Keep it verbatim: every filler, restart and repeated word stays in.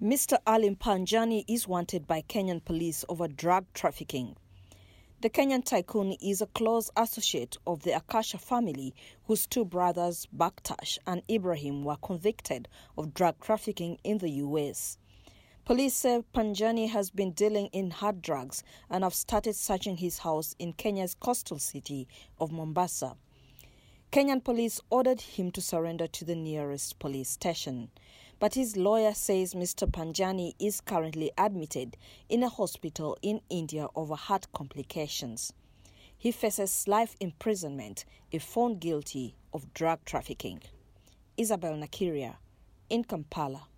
Mister Alim Panjani is wanted by Kenyan police over drug trafficking. The Kenyan tycoon is a close associate of the Akasha family, whose two brothers, Baktash and Ibrahim, were convicted of drug trafficking in the U S. Police say Panjani has been dealing in hard drugs and have started searching his house in Kenya's coastal city of Mombasa. Kenyan police ordered him to surrender to the nearest police station. But his lawyer says Mister Panjani is currently admitted in a hospital in India over heart complications. He faces life imprisonment if found guilty of drug trafficking. Isabel Nakiria in Kampala.